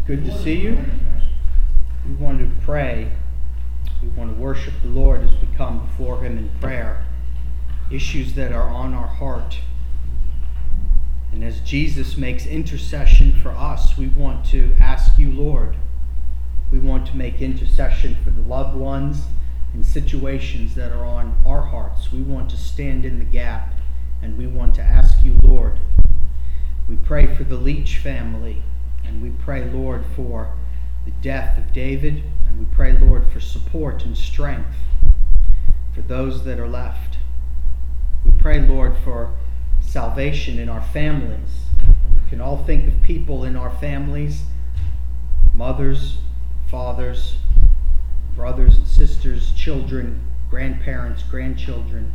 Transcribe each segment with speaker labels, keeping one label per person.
Speaker 1: Good to see you. We want to pray. We want to worship the Lord as we come before Him in prayer. Issues that are on our heart. And as Jesus makes intercession for us, we want to ask you, Lord. We want to make intercession for the loved ones and situations that are on our hearts. We want to stand in the gap, and we want to ask you, Lord. We pray for the Leach family, and we pray, Lord, for the death of David, and we pray, Lord, for support and strength for those that are left. We pray, Lord, for salvation in our families. We can all think of people in our families, mothers, fathers, brothers and sisters, children, grandparents, grandchildren.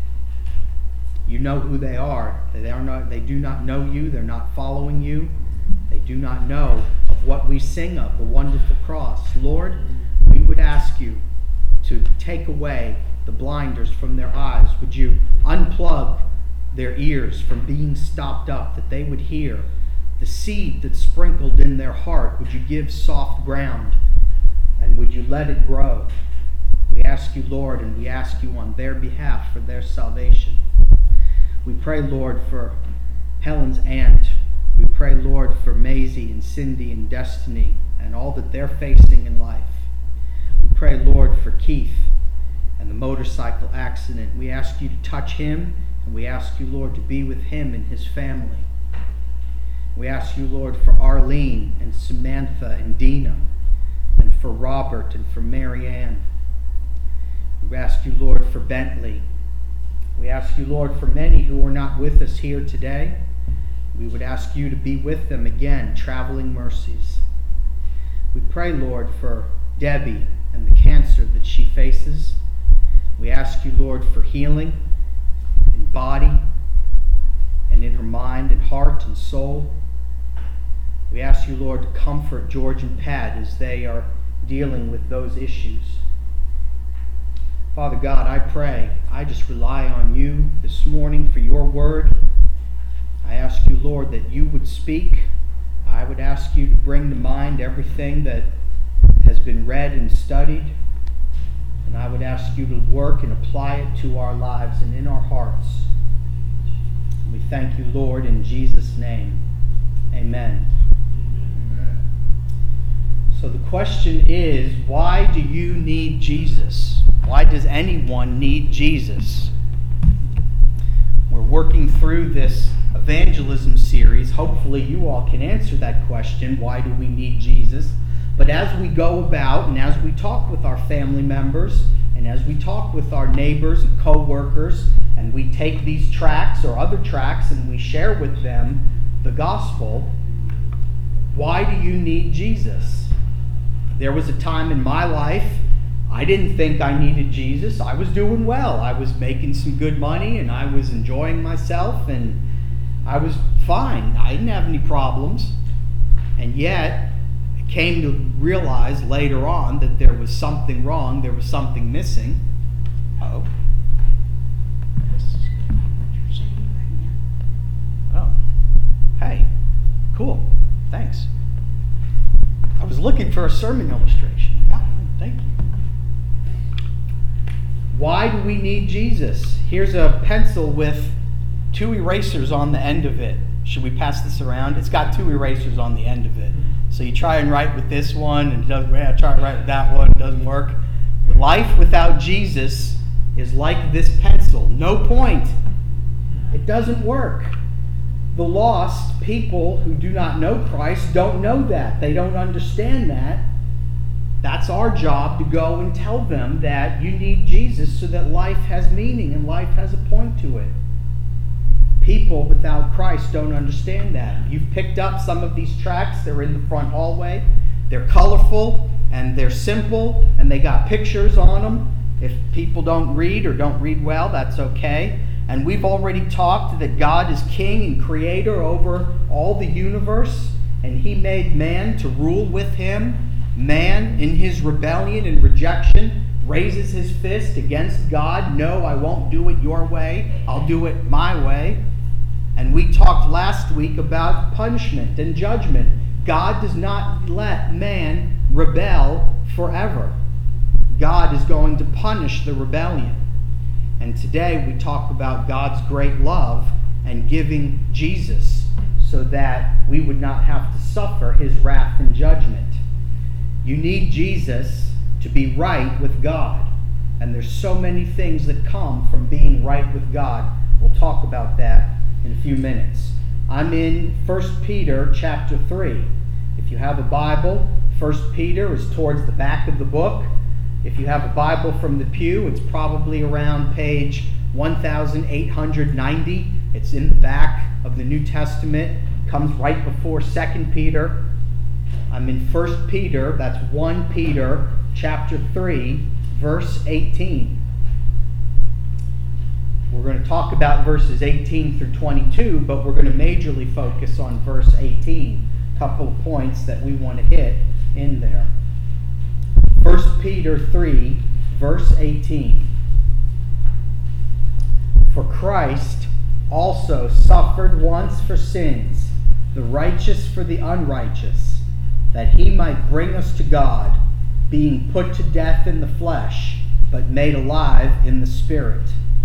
Speaker 1: You know who they are. They do not know you. They're not following you. They do not know of what we sing of, the wonderful cross. Lord, we would ask you to take away the blinders from their eyes. Would you unplug their ears from being stopped up, that they would hear the seed that's sprinkled in their heart? Would you give soft ground, and would you let it grow? We ask you, Lord, and we ask you on their behalf for their salvation. We pray, Lord, for Helen's aunt. We pray, Lord, for Maisie and Cindy and Destiny and all that they're facing in life. We pray, Lord, for Keith and the motorcycle accident. We ask you to touch him, and we ask you, Lord, to be with him and his family. We ask you, Lord, for Arlene and Samantha and Dina, and for Robert and for Marianne. We ask you, Lord, for Bentley. We ask you, Lord, for many who are not with us here today. We would ask you to be with them again, traveling mercies. We pray, Lord, for Debbie and the cancer that she faces. We ask you, Lord, for healing in body and in her mind and heart and soul. We ask you, Lord, to comfort George and Pat as they are dealing with those issues. Father God, I pray, I just rely on you this morning for your word. I ask you, Lord, that you would speak. I would ask you to bring to mind everything that has been read and studied. And I would ask you to work and apply it to our lives and in our hearts. And we thank you, Lord, in Jesus' name. Amen. So the question is, why do you need Jesus? Why does anyone need Jesus? We're working through this evangelism series. Hopefully you all can answer that question, why do we need Jesus? But as we go about and as we talk with our family members and as we talk with our neighbors and co-workers, and we take these tracts or other tracts and we share with them the gospel, why do you need Jesus? There was a time in my life I didn't think I needed Jesus. I was doing well. I was making some good money and I was enjoying myself and I was fine. I didn't have any problems. And yet, I came to realize later on that there was something wrong. There was something missing. Oh. Oh. Hey. Cool. Thanks. I was looking for a sermon illustration. Yeah, thank you. Why do we need Jesus? Here's a pencil with 2 erasers on the end of it. Should we pass this around? It's got 2 erasers on the end of it. So you try and write with this one, and it doesn't. Try and write with that one, it doesn't work. Life without Jesus is like this pencil. No point. It doesn't work. The lost people who do not know Christ don't know that. They don't understand that. That's our job, to go and tell them that you need Jesus so that life has meaning and life has a point to it. People without Christ don't understand that. You've picked up some of these tracts. They're in the front hallway. They're colorful and they're simple and they got pictures on them. If people don't read or don't read well, that's okay. And we've already talked that God is king and creator over all the universe, and he made man to rule with him. Man, in his rebellion and rejection, raises his fist against God. No, I won't do it your way. I'll do it my way. And we talked last week about punishment and judgment. God does not let man rebel forever. God is going to punish the rebellion. And today we talk about God's great love and giving Jesus so that we would not have to suffer his wrath and judgment. You need Jesus to be right with God. And there's so many things that come from being right with God. We'll talk about that in a few minutes. I'm in 1 Peter chapter 3. If you have a Bible, 1 Peter is towards the back of the book. If you have a Bible from the pew, it's probably around page 1890. It's in the back of the New Testament. It comes right before 2 Peter. I'm in 1 Peter, that's 1 Peter chapter 3, verse 18. We're going to talk about verses 18 through 22, but we're going to majorly focus on verse 18. A couple of points that we want to hit in there. 1 Peter 3, verse 18. For Christ also suffered once for sins, the righteous for the unrighteous, that he might bring us to God, being put to death in the flesh, but made alive in the Spirit.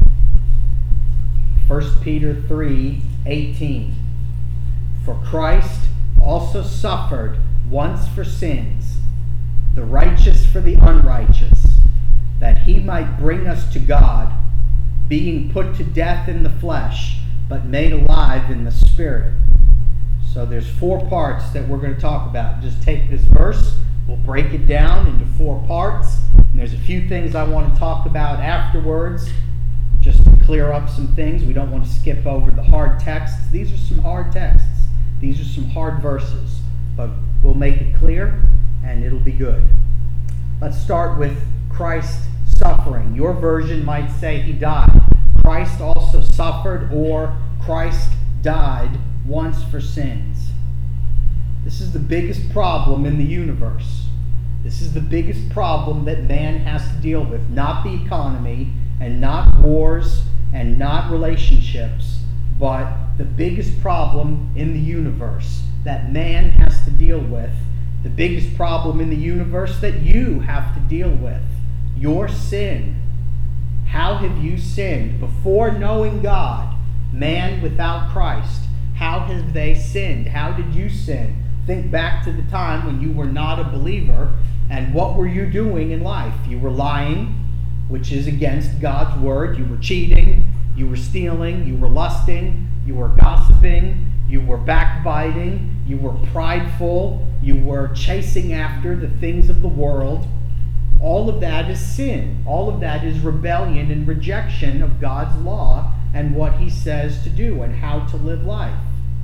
Speaker 1: 1 Peter 3, 18. For Christ also suffered once for sins, the righteous for the unrighteous, that he might bring us to God, being put to death in the flesh, but made alive in the Spirit. So there's 4 parts that we're going to talk about. Just take this verse, we'll break it down into 4 parts, and there's a few things I want to talk about afterwards, just to clear up some things. We don't want to skip over the hard texts. These are some hard texts. These are some hard verses, but we'll make it clear, and it'll be good. Let's start with Christ suffering. Your version might say he died. Christ also suffered, or Christ died once for sins. This is the biggest problem in the universe. This is the biggest problem that man has to deal with. Not the economy, and not wars, and not relationships, but the biggest problem in the universe that man has to deal with, the biggest problem in the universe that you have to deal with, your sin. How have you sinned? Before knowing God, man without Christ, how have they sinned? How did you sin? Think back to the time when you were not a believer, and what were you doing in life? You were lying, which is against God's word. You were cheating, you were stealing, you were lusting, you were gossiping, you were backbiting, you were prideful, you were chasing after the things of the world. All of that is sin. All of that is rebellion and rejection of God's law and what he says to do and how to live life.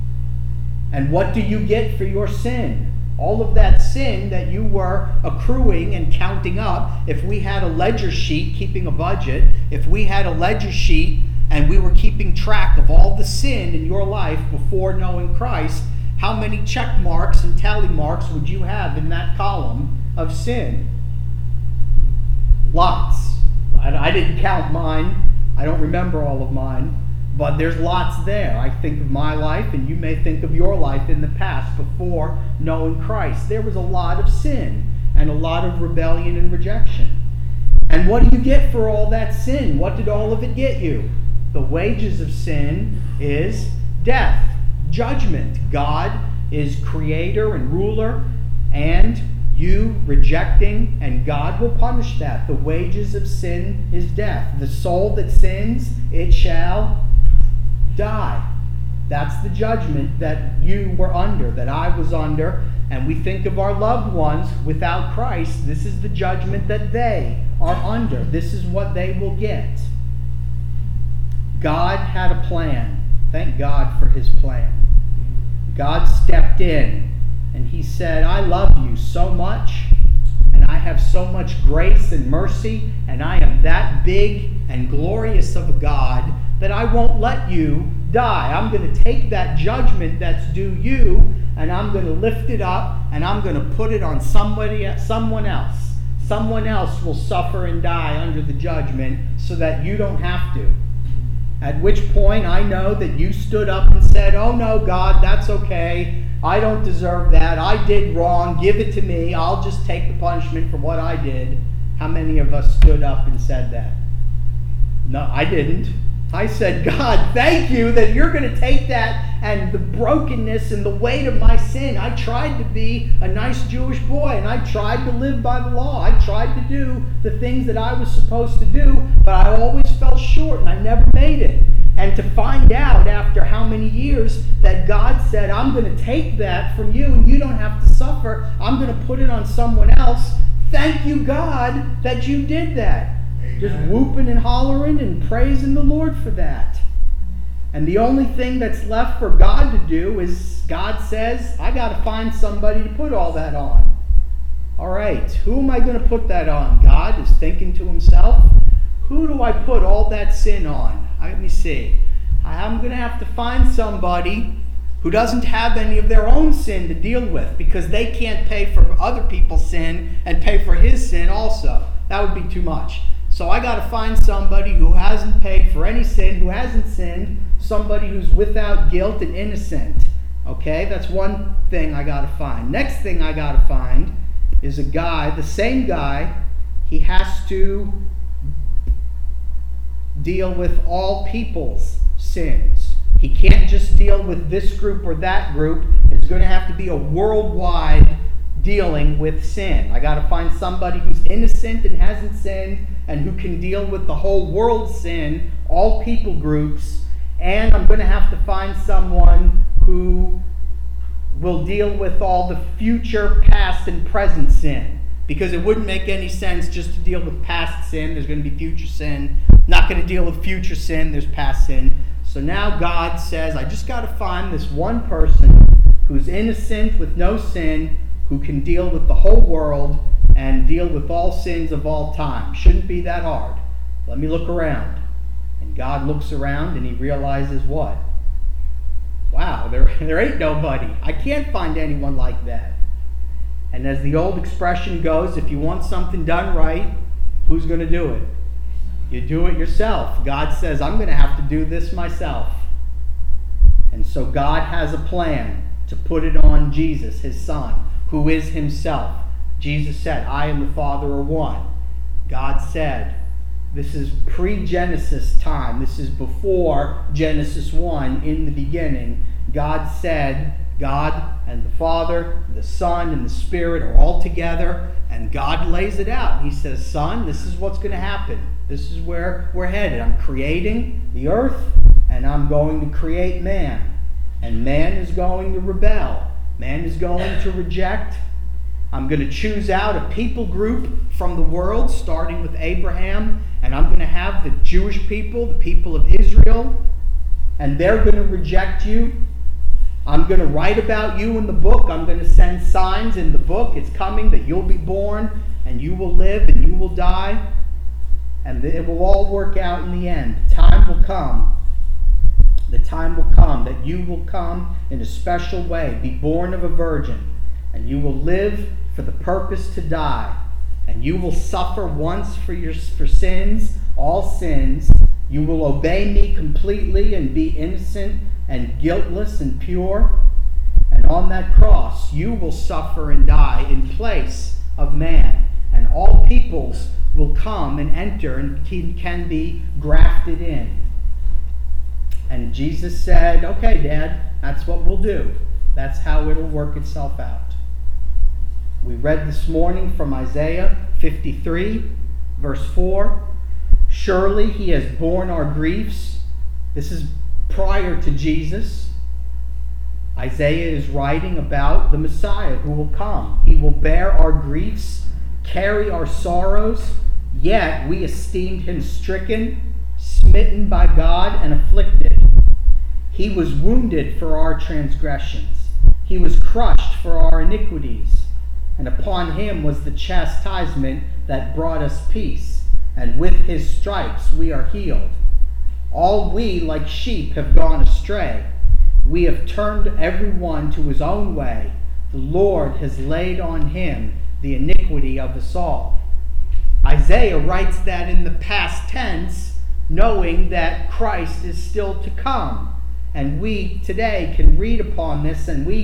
Speaker 1: And what do you get for your sin? All of that sin that you were accruing and counting up. If we had a ledger sheet keeping a budget, if we had a ledger sheet and we were keeping track of all the sin in your life before knowing Christ, how many check marks and tally marks would you have in that column of sin? Lots. I didn't count mine. I don't remember all of mine. But there's lots there. I think of my life, and you may think of your life in the past before knowing Christ. There was a lot of sin and a lot of rebellion and rejection. And what do you get for all that sin? What did all of it get you? The wages of sin is death, judgment. God is creator and ruler, and you rejecting, and God will punish that. The wages of sin is death. The soul that sins, it shall die. That's the judgment that you were under, that I was under, and we think of our loved ones without Christ. This is the judgment that they are under. This is what they will get. God had a plan. Thank God for his plan. God stepped in and he said, I love you so much, and I have so much grace and mercy, and I am that big and glorious of a God that I won't let you die. I'm going to take that judgment that's due you, and I'm going to lift it up, and I'm going to put it on someone else. Someone else will suffer and die under the judgment so that you don't have to. At which point I know that you stood up and said, oh no, God, that's okay. I don't deserve that. I did wrong. Give it to me. I'll just take the punishment for what I did. How many of us stood up and said that? No, I didn't. I said, God, thank you that you're going to take that and the brokenness and the weight of my sin. I tried to be a nice Jewish boy, and I tried to live by the law. I tried to do the things that I was supposed to do, but I always fell short and I never made it. And to find out after how many years that God said, I'm going to take that from you and you don't have to suffer. I'm going to put it on someone else. Thank you, God, that you did that. Amen. Just whooping and hollering and praising the Lord for that. And the only thing that's left for God to do is God says, I got to find somebody to put all that on. All right, who am I going to put that on? God is thinking to himself, who do I put all that sin on? Let me see. I'm going to have to find somebody who doesn't have any of their own sin to deal with, because they can't pay for other people's sin and pay for his sin also. That would be too much. So I got to find somebody who hasn't paid for any sin, who hasn't sinned, somebody who's without guilt and innocent. Okay, that's one thing I got to find. Next thing I got to find is a guy, the same guy, he has to deal with all people's sins. He can't just deal with this group or that group. It's going to have to be a worldwide dealing with sin. I got to find somebody who's innocent and hasn't sinned and who can deal with the whole world's sin, all people groups. And I'm going to have to find someone who will deal with all the future, past, and present sin. Because it wouldn't make any sense just to deal with past sin. There's going to be future sin. Not going to deal with future sin. There's past sin. So now God says, I just got to find this one person who's innocent with no sin, who can deal with the whole world and deal with all sins of all time. Shouldn't be that hard. Let me look around. And God looks around and he realizes what? Wow, there ain't nobody. I can't find anyone like that. And as the old expression goes, if you want something done right, who's going to do it? You do it yourself. God says, I'm going to have to do this myself. And so God has a plan to put it on Jesus, his son, who is himself. Jesus said, I and the Father are one. God said, this is pre-Genesis time. This is before Genesis 1 in the beginning. God said, God and the Father, the Son, and the Spirit are all together, and God lays it out. He says, Son, this is what's going to happen. This is where we're headed. I'm creating the earth, and I'm going to create man. And man is going to rebel. Man is going to reject. I'm going to choose out a people group from the world, starting with Abraham, and I'm going to have the Jewish people, the people of Israel, and they're going to reject you. I'm going to write about you in the book. I'm going to send signs in the book. It's coming that you'll be born and you will live and you will die. And it will all work out in the end. Time will come. The time will come that you will come in a special way, be born of a virgin, and you will live for the purpose to die. And you will suffer once for sins, all sins. You will obey me completely and be innocent and guiltless and pure. And on that cross, you will suffer and die in place of man. And all peoples will come and enter and can be grafted in. And Jesus said, okay, Dad, that's what we'll do. That's how it'll work itself out. We read this morning from Isaiah 53, verse 4. Surely he has borne our griefs. This is prior to Jesus. Isaiah is writing about the Messiah who will come. He will bear our griefs, carry our sorrows, yet we esteemed him stricken, smitten by God, and afflicted. He was wounded for our transgressions. He was crushed for our iniquities. And upon him was the chastisement that brought us peace. And with his stripes we are healed. All we like sheep have gone astray. We have turned every one to his own way. The Lord has laid on him the iniquity of us all. Isaiah writes that in the past tense, knowing that Christ is still to come. And we today can read upon this and we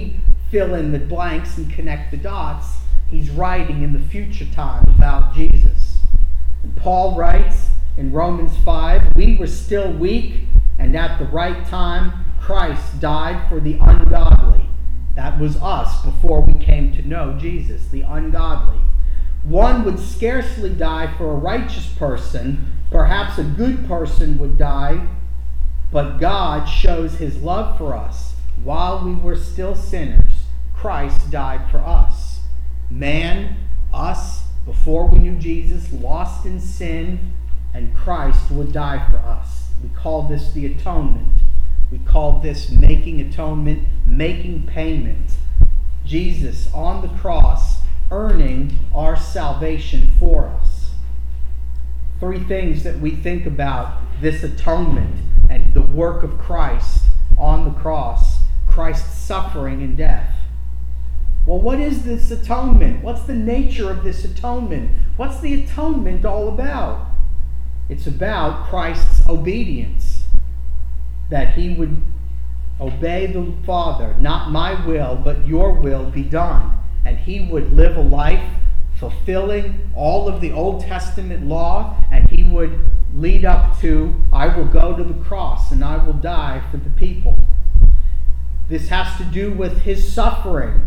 Speaker 1: fill in the blanks and connect the dots. He's writing in the future time about Jesus. And Paul writes in Romans 5, "We were still weak, and at the right time Christ died for the ungodly." That was us before we came to know Jesus, the ungodly. One would scarcely die for a righteous person. Perhaps a good person would die, but God shows his love for us. While we were still sinners, Christ died for us. Man, us, before we knew Jesus, lost in sin, and Christ would die for us. We call this the atonement. We call this making atonement, making payment. Jesus on the cross earning our salvation for us. Three things that we think about this atonement and the work of Christ on the cross, Christ's suffering and death. Well, what is this atonement? What's the nature of this atonement? What's the atonement all about? It's about Christ's obedience, that he would obey the Father. Not my will, but your will be done. And he would live a life fulfilling all of the Old Testament law, and he would lead up to, I will go to the cross and I will die for the people. This has to do with his suffering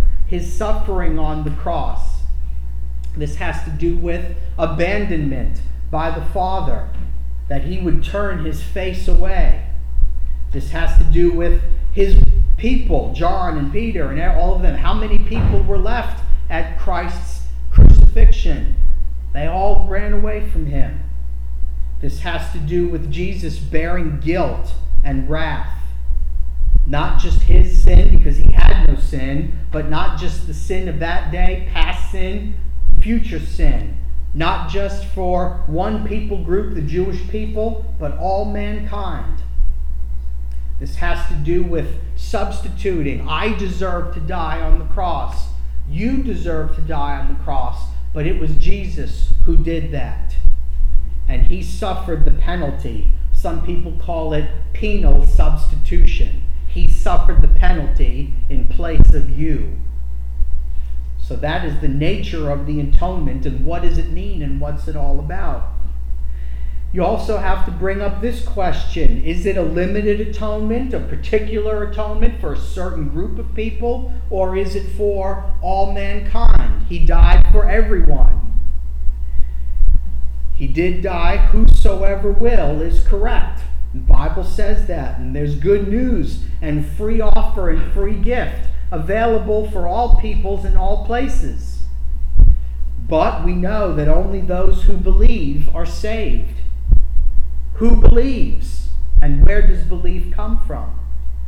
Speaker 1: on the cross. This has to do with abandonment by the Father, that he would turn his face away. This has to do with his people, John and Peter and all of them. How many people were left at Christ's crucifixion? They all ran away from him. This has to do with Jesus bearing guilt and wrath. Not just his sin, because he had no sin, but not just the sin of that day, past sin, future sin. Not just for one people group, the Jewish people, but all mankind. This has to do with substituting. I deserve to die on the cross. You deserve to die on the cross. But it was Jesus who did that. And he suffered the penalty. Some people call it penal substitution. He suffered the penalty in place of you. So that is the nature of the atonement, and what does it mean and what's it all about? You also have to bring up this question. Is it a limited atonement, a particular atonement for a certain group of people, or is it for all mankind? He died for everyone. He did die, whosoever will is correct. The Bible says that, and there's good news and free offer and free gift available for all peoples in all places. But we know that only those who believe are saved. Who believes? And where does belief come from?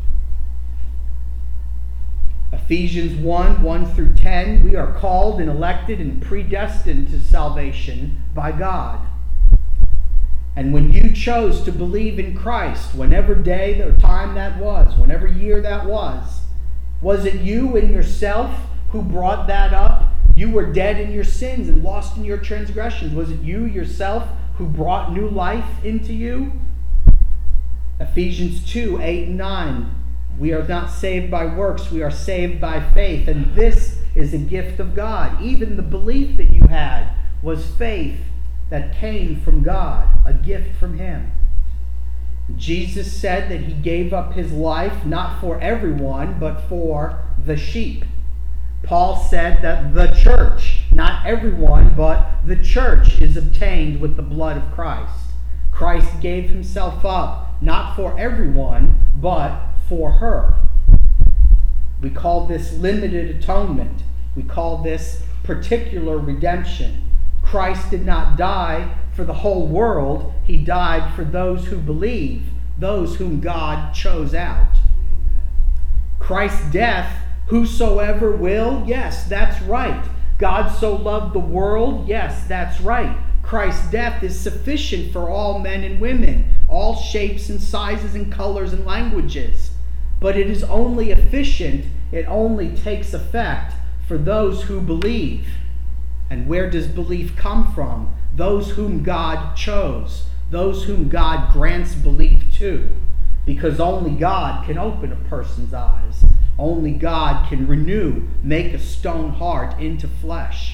Speaker 1: Ephesians 1:1-10, we are called and elected and predestined to salvation by God. And when you chose to believe in Christ, whenever day or time that was, whenever year that was it you and yourself who brought that up? You were dead in your sins and lost in your transgressions. Was it you yourself who brought new life into you? Ephesians 2:8-9. We are not saved by works, we are saved by faith. And this is a gift of God. Even the belief that you had was faith that came from God, a gift from him. Jesus said that he gave up his life not for everyone, but for the sheep. Paul said that the church, not everyone, but the church is obtained with the blood of Christ. Christ gave himself up, not for everyone, but for her. We call this limited atonement. We call this particular redemption. Christ did not die for the whole world. He died for those who believe, those whom God chose out. Christ's death, whosoever will, yes, that's right. God so loved the world, yes, that's right. Christ's death is sufficient for all men and women, all shapes and sizes and colors and languages. But it is only efficient, it only takes effect for those who believe. And where does belief come from? Those whom God chose, those whom God grants belief to. Because only God can open a person's eyes. Only God can make a stone heart into flesh.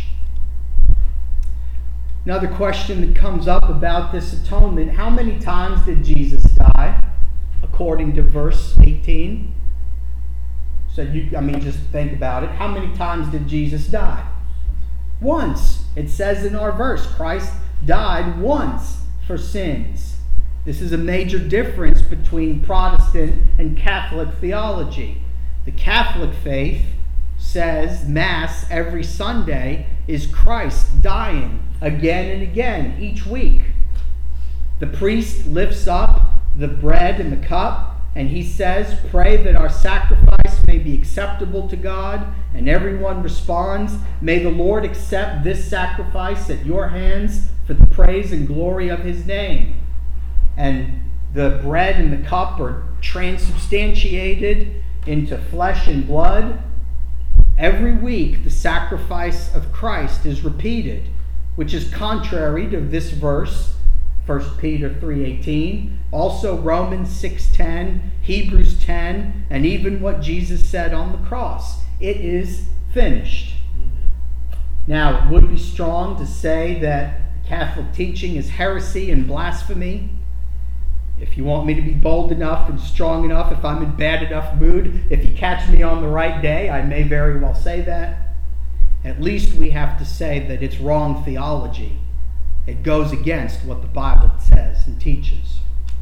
Speaker 1: Another question that comes up about this atonement: how many times did Jesus die? According to verse 18. So just think about it. How many times did Jesus die? Once. It says in our verse, Christ died once for sins. This is a major difference between Protestant and Catholic theology. The Catholic faith says Mass every Sunday is Christ dying again and again each week. The priest lifts up the bread and the cup, and he says, "Pray that our sacrifice may be acceptable to God." And everyone responds, "May the Lord accept this sacrifice at your hands for the praise and glory of his name." And the bread and the cup are transubstantiated into flesh and blood. Every week, the sacrifice of Christ is repeated, which is contrary to this verse, 1 Peter 3:18, also Romans 6:10, Hebrews 10, and even what Jesus said on the cross. It is finished. Now, it would be strong to say that Catholic teaching is heresy and blasphemy. If you want me to be bold enough and strong enough, if I'm in bad enough mood, if you catch me on the right day, I may very well say that. At least we have to say that it's wrong theology. It goes against what the Bible says and teaches.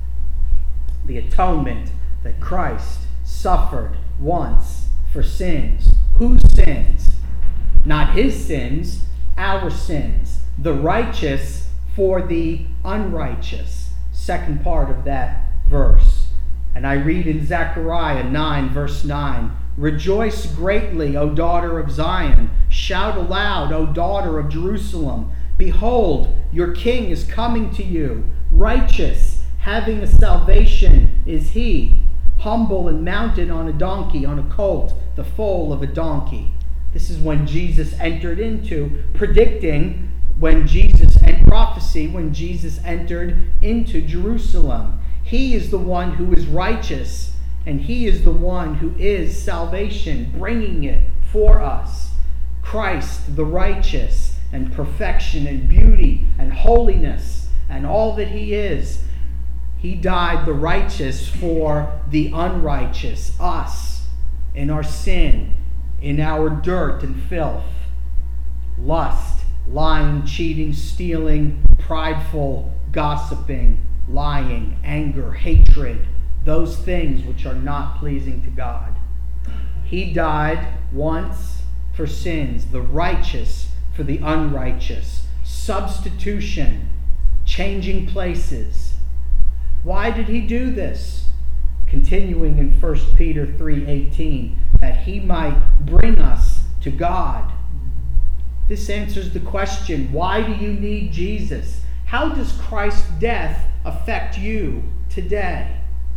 Speaker 1: The atonement that Christ suffered once for sins. Whose sins? Not his sins, our sins. The righteous for the unrighteous. Second part of that verse. And I read in Zechariah 9, verse 9, "Rejoice greatly, O daughter of Zion. Shout aloud, O daughter of Jerusalem. Behold, your king is coming to you. Righteous, having a salvation is he. Humble and mounted on a donkey, on a colt, the foal of a donkey." This is when Jesus entered into, predicting when Jesus, and prophecy when Jesus entered into Jerusalem. He is the one who is righteous, and he is the one who is salvation, bringing it for us. Christ, the righteous, and perfection, and beauty, and holiness, and all that he is. He died, the righteous, for the unrighteous, us, in our sin, in our dirt and filth, lust, lying, cheating, stealing, prideful, gossiping, lying, anger, hatred, those things which are not pleasing to God. He died once for sins, the righteous for the unrighteous. Substitution, changing places. Why did he do this? Continuing in 1 Peter 3:18, that he might bring us to God. This answers the question, why do you need Jesus? How does Christ's death affect you today?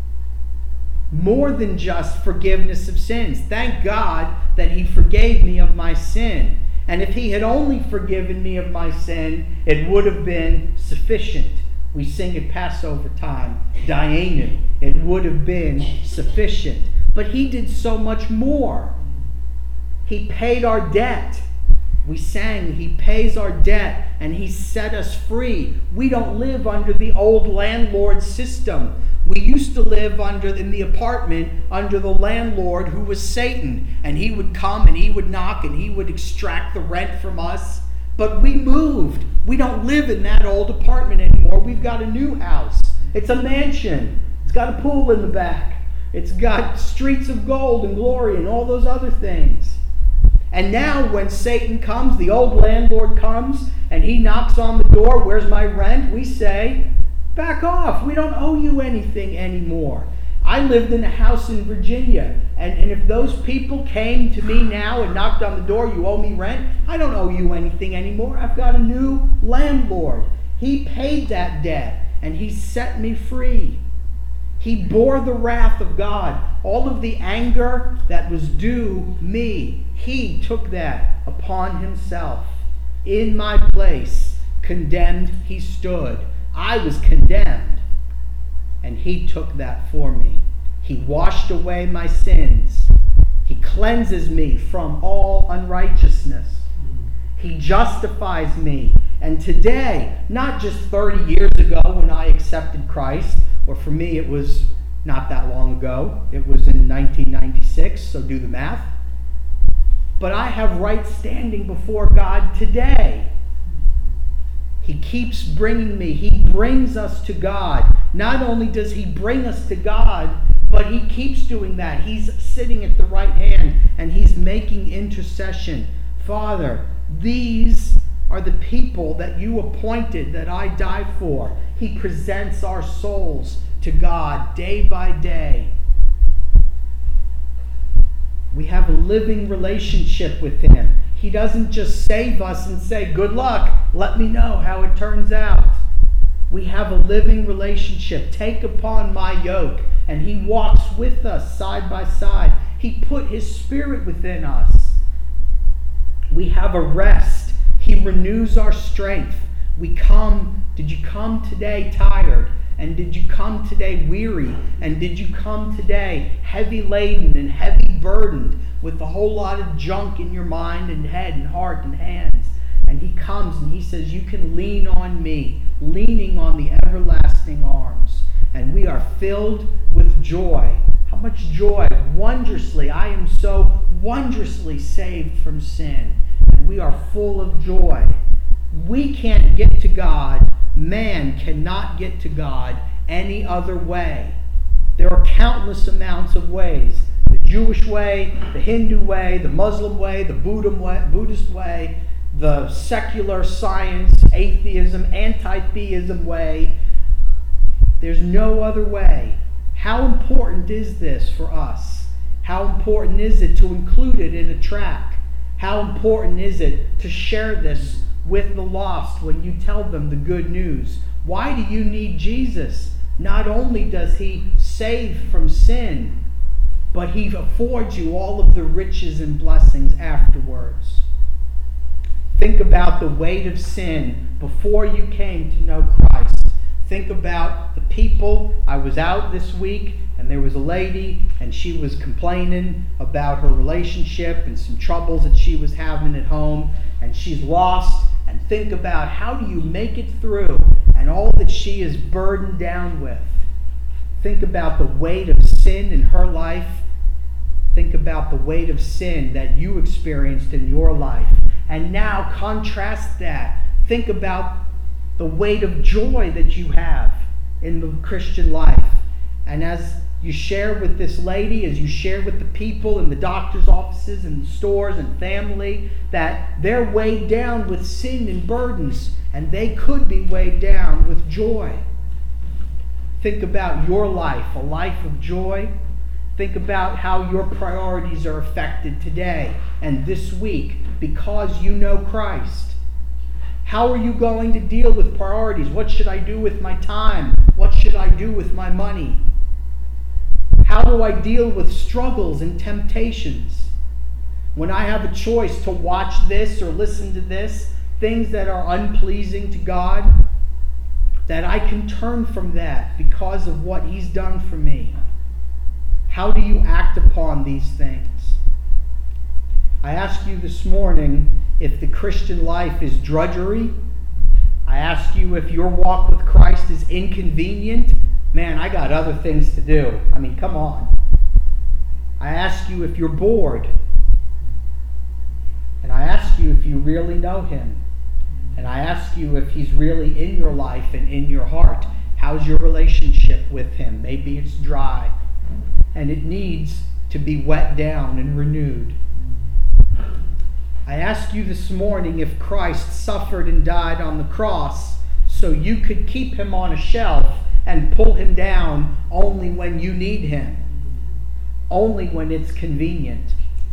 Speaker 1: More than just forgiveness of sins. Thank God that he forgave me of my sin. And if he had only forgiven me of my sin, it would have been sufficient. We sing at Passover time, Dayenu. It would have been sufficient. But he did so much more. He paid our debt. We sang, he pays our debt and he set us free. We don't live under the old landlord system. We used to live in the apartment under the landlord who was Satan. And he would come and he would knock and he would extract the rent from us. But we moved. We don't live in that old apartment anymore. We've got a new house. It's a mansion. It's got a pool in the back. It's got streets of gold and glory and all those other things. And now when Satan comes, the old landlord comes, and he knocks on the door, "Where's my rent?" We say, "Back off. We don't owe you anything anymore." I lived in a house in Virginia, and if those people came to me now and knocked on the door, "You owe me rent," I don't owe you anything anymore. I've got a new landlord. He paid that debt, and he set me free. He bore the wrath of God. All of the anger that was due me, he took that upon himself. In my place, condemned he stood. I was condemned, and he took that for me. He washed away my sins. He cleanses me from all unrighteousness. He justifies me. And today, not just 30 years ago when I accepted Christ, or for me it was not that long ago. It was in 1996, so do the math. But I have right standing before God today. He keeps bringing me. He brings us to God. Not only does He bring us to God, but He keeps doing that. He's sitting at the right hand and He's making intercession. Father, these are the people that you appointed that I die for. He presents our souls to God day by day. We have a living relationship with Him. He doesn't just save us and say, good luck, let me know how it turns out. We have a living relationship. Take upon my yoke. And He walks with us side by side. He put His Spirit within us. We have a rest. He renews our strength. Did you come today tired? And did you come today weary? And did you come today heavy laden and heavy burdened with a whole lot of junk in your mind and head and heart and hands? And He comes and He says, you can lean on me, leaning on the everlasting arms. And we are filled with joy. How much joy? Wondrously. I am so wondrously saved from sin. And we are full of joy. We can't get to God. Man cannot get to God any other way. There are countless amounts of ways. The Jewish way, the Hindu way, the Muslim way, the Buddhist way, the secular science, atheism, anti-theism way. There's no other way. How important is this for us? How important is it to include it in a track? How important is it to share this with the lost when you tell them the good news? Why do you need Jesus? Not only does He save from sin, but He affords you all of the riches and blessings afterwards. Think about the weight of sin before you came to know Christ. Think about the people. I was out this week and there was a lady and she was complaining about her relationship and some troubles that she was having at home, and she's lost. And think about, how do you make it through and all that she is burdened down with? Think about the weight of sin in her life. Think about the weight of sin that you experienced in your life. And now contrast that. Think about the weight of joy that you have in the Christian life. And as you share with this lady, as you share with the people in the doctor's offices and the stores and family, that they're weighed down with sin and burdens, and they could be weighed down with joy. Think about your life, a life of joy. Think about how your priorities are affected today and this week because you know Christ. How are you going to deal with priorities? What should I do with my time? What should I do with my money? How do I deal with struggles and temptations? When I have a choice to watch this or listen to this, things that are unpleasing to God, that I can turn from that because of what He's done for me. How do you act upon these things? I ask you this morning if the Christian life is drudgery. I ask you if your walk with Christ is inconvenient. Man, I got other things to do. I mean, come on. I ask you if you're bored. And I ask you if you really know Him. And I ask you if He's really in your life and in your heart. How's your relationship with Him? Maybe it's dry and it needs to be wet down and renewed. I ask you this morning if Christ suffered and died on the cross so you could keep Him on a shelf and pull Him down only when you need Him, only when it's convenient.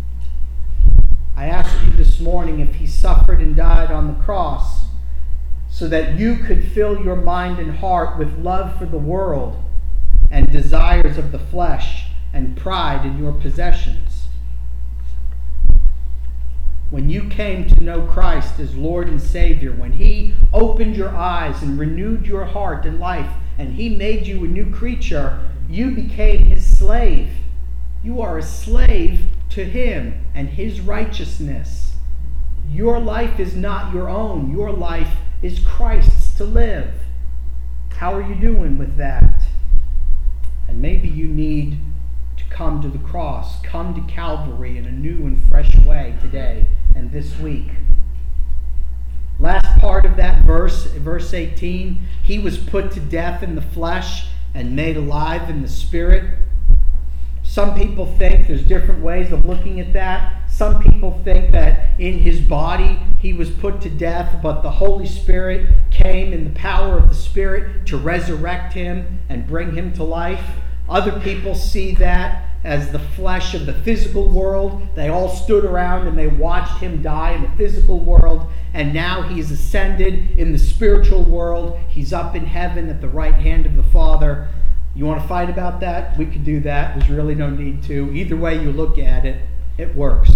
Speaker 1: I ask you this morning if He suffered and died on the cross so that you could fill your mind and heart with love for the world and desires of the flesh and pride in your possessions. When you came to know Christ as Lord and Savior, when He opened your eyes and renewed your heart and life, and He made you a new creature, you became His slave. You are a slave to him and his righteousness. Your life is not your own. Your life is Christ's to live. How are you doing with that? And maybe you need to come to the cross, come to Calvary in a new and fresh way today and this week. Last part of that verse, verse 18, he was put to death in the flesh and made alive in the spirit. Some people think there's different ways of looking at that. Some people think that in his body he was put to death, but the Holy Spirit came in the power of the Spirit to resurrect him and bring him to life. Other people see that as the flesh of the physical world. They all stood around and they watched him die in the physical world, and now he's ascended in the spiritual world. He's up in heaven at the right hand of the Father. You want to fight about that? We could do that. There's really no need to. Either way you look at it, it works.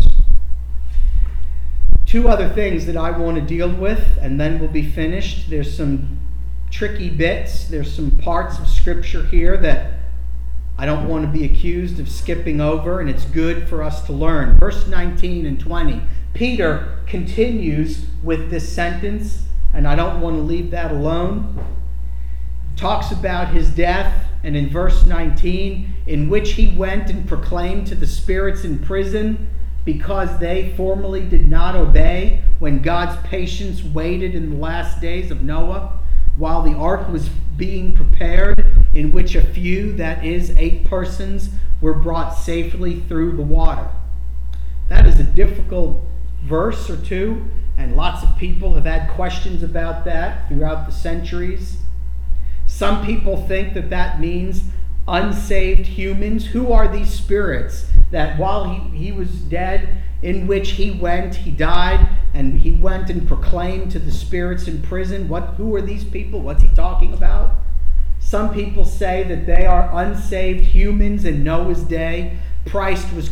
Speaker 1: Two other things that I want to deal with, and then we'll be finished. There's some tricky bits. There's some parts of Scripture here that I don't want to be accused of skipping over, and it's good for us to learn. Verse 19 and 20. Peter continues with this sentence, and I don't want to leave that alone. Talks about his death, and in verse 19, in which he went and proclaimed to the spirits in prison, because they formerly did not obey when God's patience waited in the last days of Noah, while the ark was being prepared, in which a few, that is, 8 persons, were brought safely through the water. That is a difficult verse or two, and lots of people have had questions about that throughout the centuries. Some people think that that means unsaved humans. Who are these spirits that while he was dead, in which he went, he died, and he went and proclaimed to the spirits in prison? Who are these people? What's he talking about? Some people say that they are unsaved humans in Noah's day. Christ was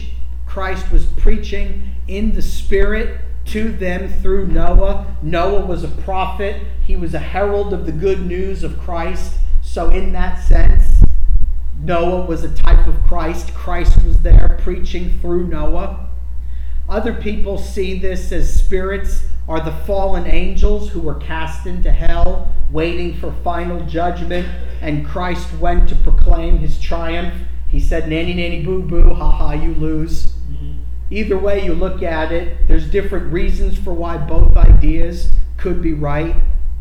Speaker 1: preaching in the Spirit to them through Noah. Noah was a prophet. He was a herald of the good news of Christ. So in that sense, Noah was a type of Christ. Christ was there preaching through Noah. Other people see this as spirits are the fallen angels who were cast into hell, waiting for final judgment, and Christ went to proclaim his triumph. He said, nanny, nanny, boo, boo, ha, ha, you lose. Mm-hmm. Either way you look at it, there's different reasons for why both ideas could be right.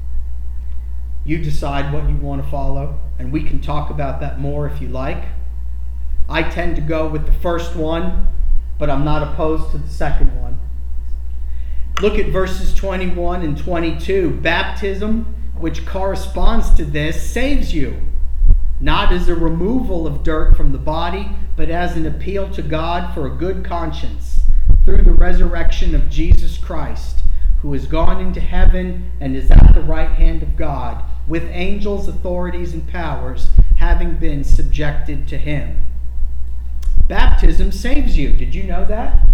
Speaker 1: You decide what you want to follow, and we can talk about that more if you like. I tend to go with the first one, but I'm not opposed to the second one. Look at verses 21 and 22. Baptism, which corresponds to this, saves you, not as a removal of dirt from the body, but as an appeal to God for a good conscience, through the resurrection of Jesus Christ, who has gone into heaven and is at the right hand of God, with angels, authorities, and powers, having been subjected to him. Baptism saves you. Did you know that?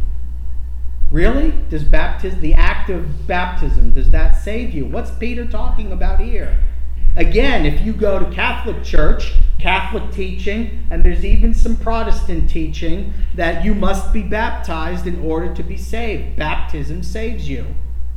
Speaker 1: Really? Does the act of baptism, does that save you? What's Peter talking about here? Again, if you go to Catholic Church, Catholic teaching, and there's even some Protestant teaching that you must be baptized in order to be saved. Baptism saves you.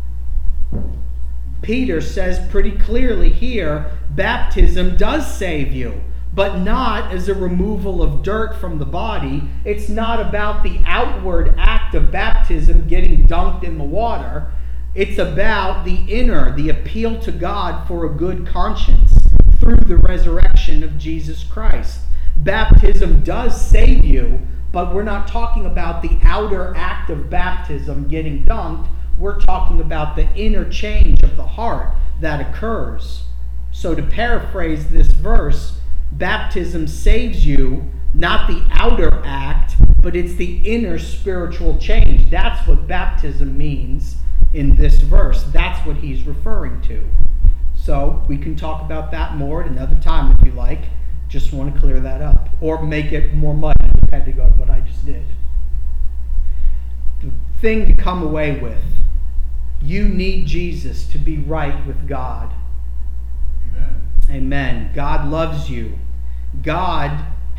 Speaker 1: Peter says pretty clearly here, baptism does save you, but not as a removal of dirt from the body. It's not about the outward act of baptism, getting dunked in the water. It's about the inner, the appeal to God for a good conscience through the resurrection of Jesus Christ. Baptism does save you, but we're not talking about the outer act of baptism, getting dunked. We're talking about the inner change of the heart that occurs. So to paraphrase this verse, baptism saves you, not the outer act, but it's the inner spiritual change. That's what baptism means in this verse. That's what he's referring to. So we can talk about that more at another time if you like. Just want to clear that up. Or make it more muddy, depending on what I just did. The thing to come away with. You need Jesus to be right with God. Amen. God loves you. God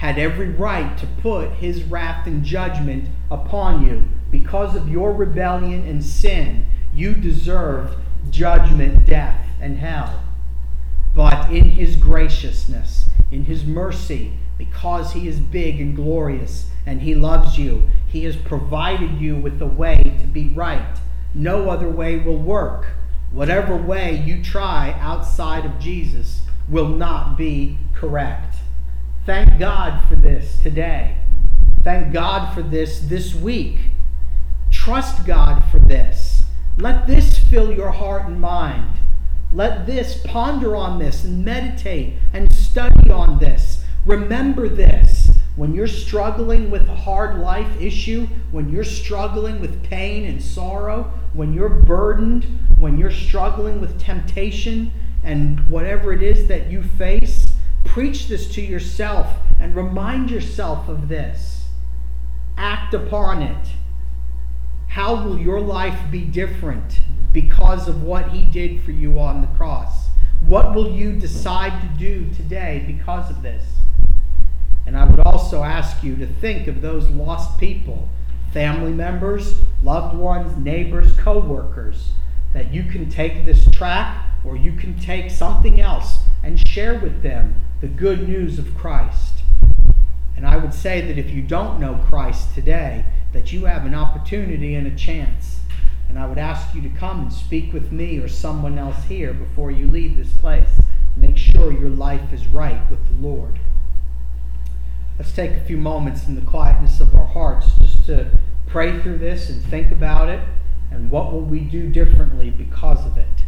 Speaker 1: had every right to put his wrath and judgment upon you. Because of your rebellion and sin, you deserved judgment, death, and hell. But in his graciousness, in his mercy, because he is big and glorious and he loves you, he has provided you with a way to be right. No other way will work. Whatever way you try outside of Jesus will not be correct. Thank God for this today. Thank God for this week. Trust God for this. Let this fill your heart and mind. Let this, ponder on this and meditate and study on this. Remember this. When you're struggling with a hard life issue, when you're struggling with pain and sorrow, when you're burdened, when you're struggling with temptation and whatever it is that you face, preach this to yourself and remind yourself of this. Act upon it. How will your life be different because of what he did for you on the cross? What will you decide to do today because of this? And I would also ask you to think of those lost people, family members, loved ones, neighbors, co-workers, that you can take this track or you can take something else and share with them the good news of Christ. And I would say that if you don't know Christ today, that you have an opportunity and a chance. And I would ask you to come and speak with me or someone else here before you leave this place. Make sure your life is right with the Lord. Let's take a few moments in the quietness of our hearts just to pray through this and think about it, and what will we do differently because of it.